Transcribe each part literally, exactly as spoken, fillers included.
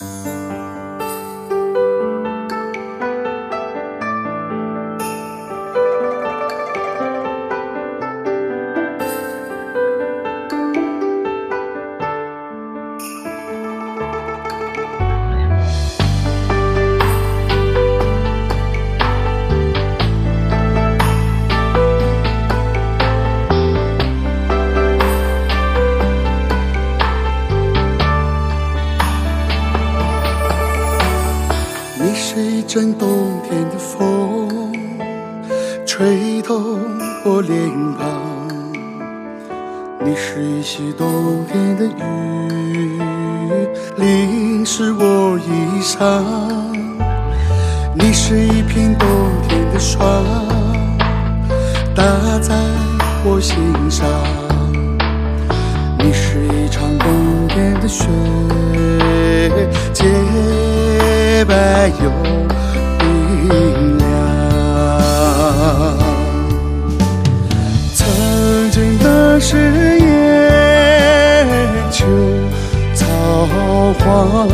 你是一阵冬天的风，吹动我脸庞；你是一袭冬天的雨，淋湿我衣裳；你是一片冬天的霜，打在我心上；你是一场冬天的雪，洁白又冰凉。曾经的誓言，秋草黄；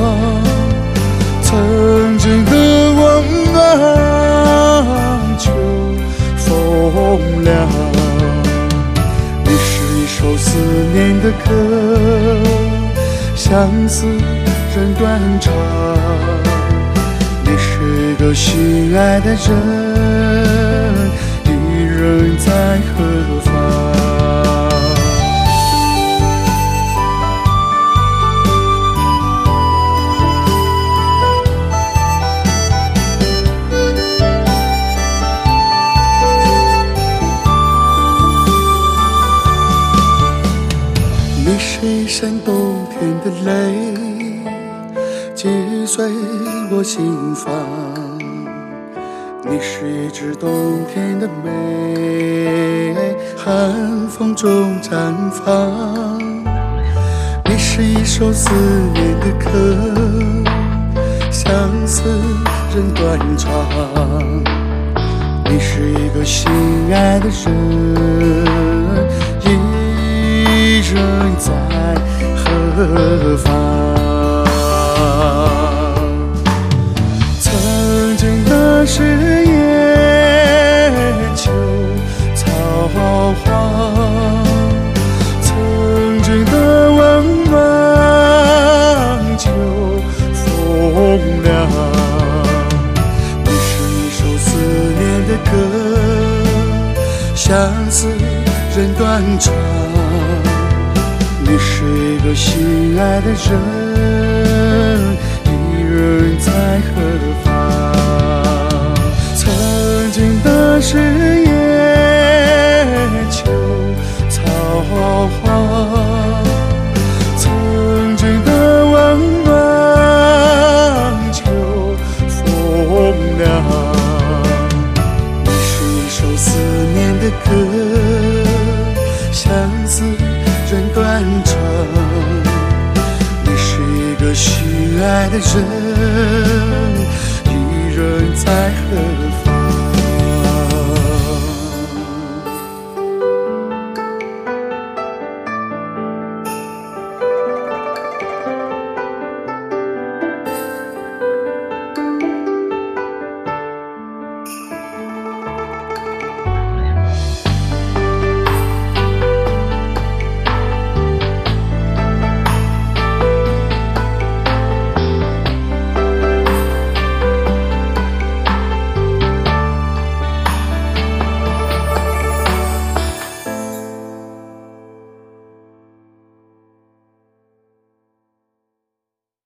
曾经的温暖，秋风凉。你是一首思念的歌，相思人断肠。你是个心爱的人，一人在何方？你是一声冬天的泪，击碎我心房；你是一枝冬天的梅，寒风中绽放；你是一首思念的歌，相思人断肠；你是一个心爱的人，一人在何方？曾经的誓言，秋草黄；曾经的温暖，秋风凉。你是一首思念的歌，相思人断肠；你是一个心爱的人，一人在何方？曾经的誓言，秋草黄；曾经的温暖，秋风凉。你是一首思念的歌，相思人断肠；你是一个心爱的人，一人在何方？